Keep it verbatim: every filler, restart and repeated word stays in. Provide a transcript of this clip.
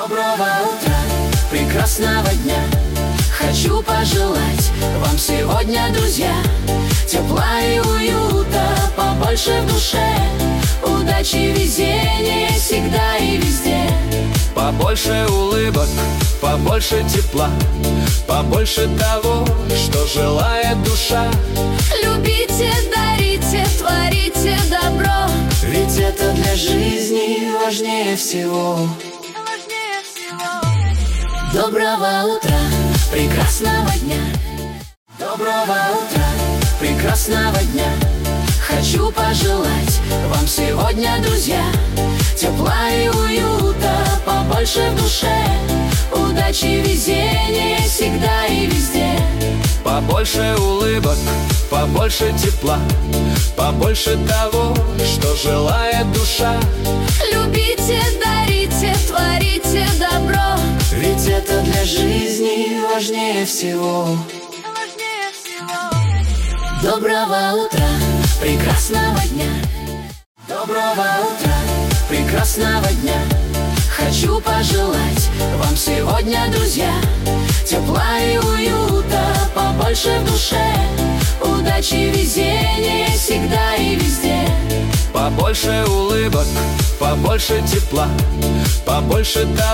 Доброго утра, прекрасного дня. Хочу пожелать вам сегодня, друзья, тепла и уюта побольше в душе, удачи, везения всегда и везде. Побольше улыбок, побольше тепла, побольше того, что желает душа. Любите, дарите, творите добро, ведь это для жизни важнее всего. Важнее всего. Доброго утра, прекрасного дня. Доброго утра, прекрасного дня. Хочу пожелать вам сегодня, друзья, тепла и уюта побольше в душе, удачи, везения всегда и везде. Побольше улыбок, побольше тепла, побольше того, что желает душа. Любите, дарите, творите добро, ведь это для жизни важнее всего. Важнее всего. Доброго утра, прекрасного дня. Доброго утра, прекрасного дня. Хочу пожелать вам сегодня, друзья, тепла и уюта побольше в душе, удачи, везения всегда и везде. Побольше улыбок, побольше тепла, побольше того,